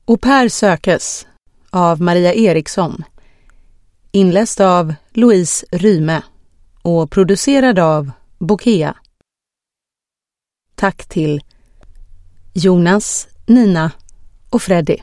Au pair sökes av Maria Eriksson, inläst av Louise Ryme och producerad av Bokea. Tack till Jonas, Nina och Freddy.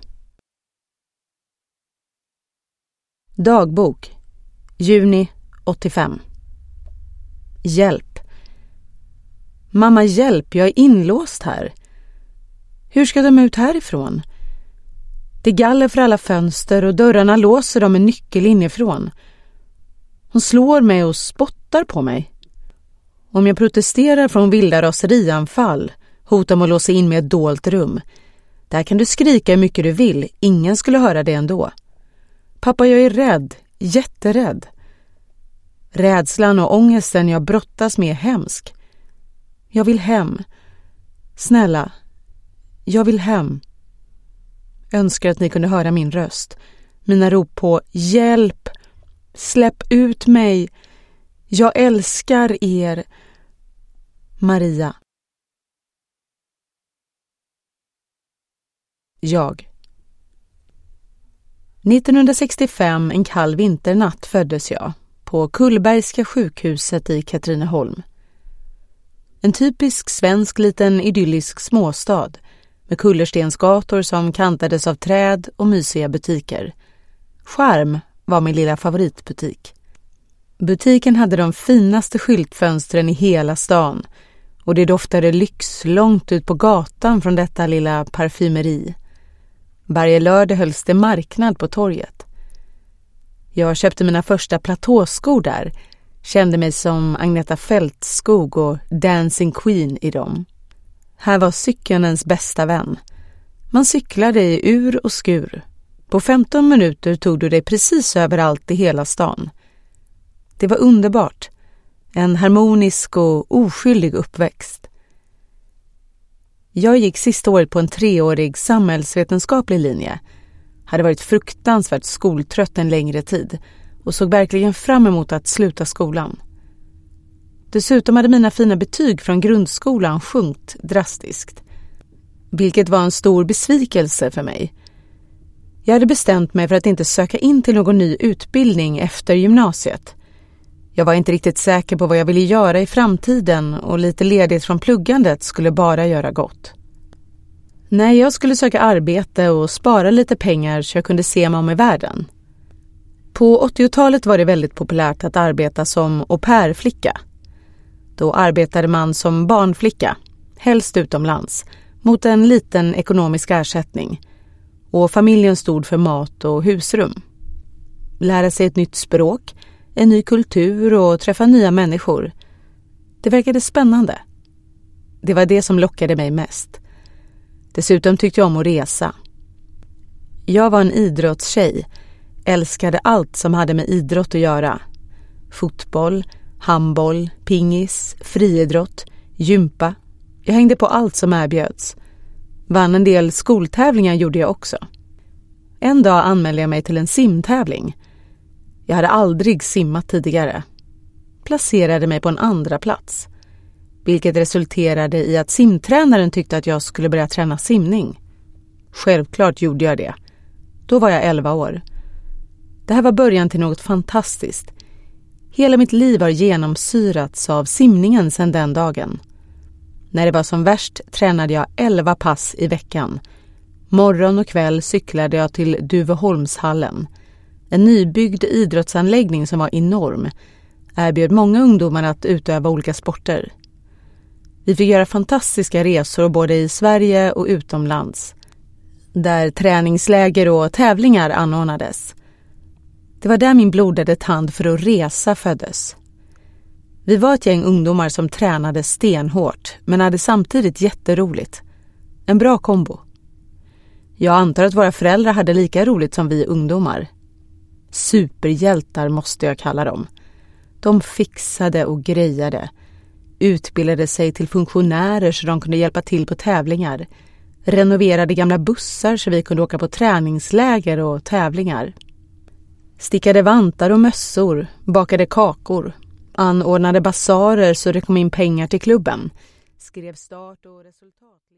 Dagbok, juni 85. Hjälp. Mamma, hjälp, jag är inlåst här. Hur ska de ut härifrån? Det galler för alla fönster och dörrarna låser de med nyckel inifrån. Hon slår mig och spottar på mig. Om jag protesterar från vilda raserianfall hotar hon att låsa in mig i ett dolt rum. Där kan du skrika hur mycket du vill, ingen skulle höra det ändå. Pappa, jag är rädd, jätterädd. Rädslan och ångesten jag brottas med är hemsk. Jag vill hem. Snälla, jag vill hem. Önskar att ni kunde höra min röst. Mina rop på hjälp. Släpp ut mig. Jag älskar er. Maria. Jag. 1965, en kall vinternatt, föddes jag på Kullbergska sjukhuset i Katrineholm. En typisk svensk liten idyllisk småstad med kullerstensgator som kantades av träd och mysiga butiker. Charm var min lilla favoritbutik. Butiken hade de finaste skyltfönstren i hela stan och det doftade lyx långt ut på gatan från detta lilla parfymeri. Varje lördag hölls det marknad på torget. Jag köpte mina första platåskor där, kände mig som Agneta Fältskog och Dancing Queen i dem. Här var cykeln ens bästa vän. Man cyklade i ur och skur. På 15 minuter tog du dig precis överallt i hela stan. Det var underbart. En harmonisk och oskyldig uppväxt. Jag gick sista året på en 3-årig samhällsvetenskaplig linje. Hade varit fruktansvärt skoltrött en längre tid och såg verkligen fram emot att sluta skolan. Dessutom hade mina fina betyg från grundskolan sjunkit drastiskt, vilket var en stor besvikelse för mig. Jag hade bestämt mig för att inte söka in till någon ny utbildning efter gymnasiet. Jag var inte riktigt säker på vad jag ville göra i framtiden och lite ledigt från pluggandet skulle bara göra gott. Nej, jag skulle söka arbete och spara lite pengar så jag kunde se mig om i världen. På 80-talet var det väldigt populärt att arbeta som au pair-flicka. Då arbetade man som barnflicka, helst utomlands, mot en liten ekonomisk ersättning. Och familjen stod för mat och husrum. Lära sig ett nytt språk, en ny kultur och träffa nya människor. Det verkade spännande. Det var det som lockade mig mest. Dessutom tyckte jag om att resa. Jag var en idrottstjej, älskade allt som hade med idrott att göra. Fotboll, handboll, pingis, friidrott, gympa. Jag hängde på allt som erbjöds. Vann en del skoltävlingar gjorde jag också. En dag anmälde jag mig till en simtävling. Jag hade aldrig simmat tidigare. Placerade mig på en andra plats. Vilket resulterade i att simtränaren tyckte att jag skulle börja träna simning. Självklart gjorde jag det. Då var jag 11 år. Det här var början till något fantastiskt. Hela mitt liv har genomsyrats av simningen sedan den dagen. När det var som värst tränade jag 11 pass i veckan. Morgon och kväll cyklade jag till Duveholmshallen. En nybyggd idrottsanläggning som var enorm. Erbjöd många ungdomar att utöva olika sporter. Vi fick göra fantastiska resor både i Sverige och utomlands. Där träningsläger och tävlingar anordnades. Det var där min blodade tand för att resa föddes. Vi var ett gäng ungdomar som tränade stenhårt men hade samtidigt jätteroligt. En bra kombo. Jag antar att våra föräldrar hade lika roligt som vi ungdomar. Superhjältar måste jag kalla dem. De fixade och grejade. Utbildade sig till funktionärer så de kunde hjälpa till på tävlingar. Renoverade gamla bussar så vi kunde åka på träningsläger och tävlingar. Stickade vantar och mössor, bakade kakor. Anordnade basarer så det kom in pengar till klubben. Skrev start och resultat.